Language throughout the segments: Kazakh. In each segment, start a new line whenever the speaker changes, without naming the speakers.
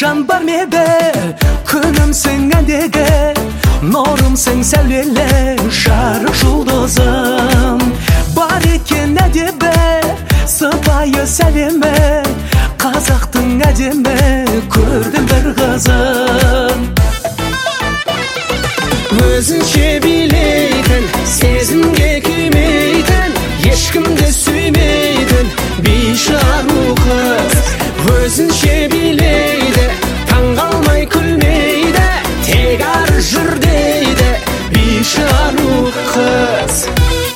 жан бар меде, күнімсің әндегі, нұрымсың сәулелі, жарық жұлдызым. Бар екен әдебі, сыпайы сәлемі, қазақтың әдемі, көрдім бір қызын.
Өзінше билейтін, сезімге күймейтін, ешкімді сүймейтін бейші ару қыз. Өзінше билейді, таңғалмай күлмейді, тек ары жүр дейді бейші ару қыз.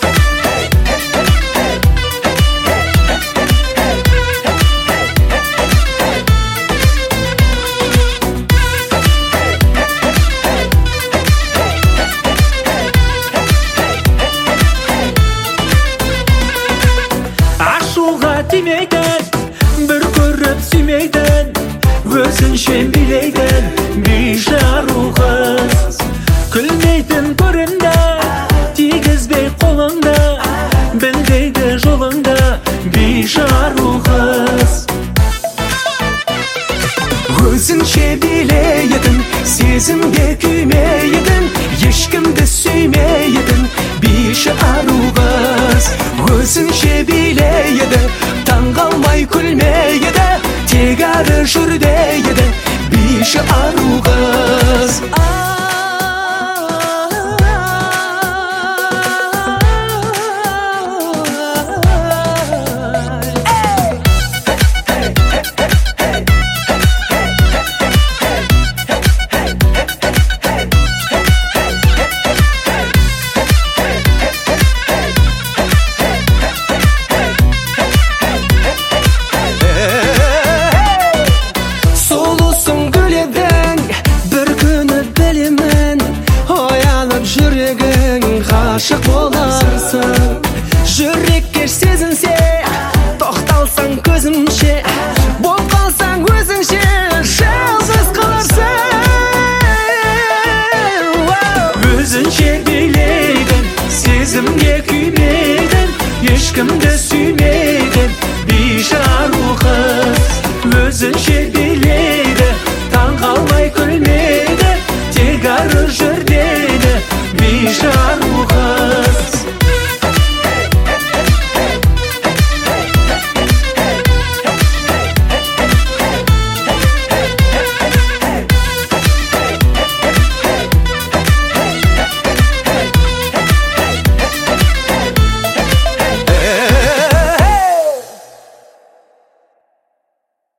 Демейтін, бір көріп сүймейтін, өзінше билейтін бейші ару қыз. Күлмейтін көрінді, тигізбей қолыңды, білдейді жолыңды бейші ару қыз. Өзінше билейтін, сезімге күймейтін, ешкімді сүймейтін бейші ару қыз. Өзінше билейді, таңғалмай күлмейді, тек ары жүр дейді бейші ару қыз. Ғашық боларсың, жүрекке сезінсе, тоқталсаң көзімше, болып қалсаң өзіңше, жалғыз қаларсың. Өзінше билейтін, сезімге күймейтін, ешкімді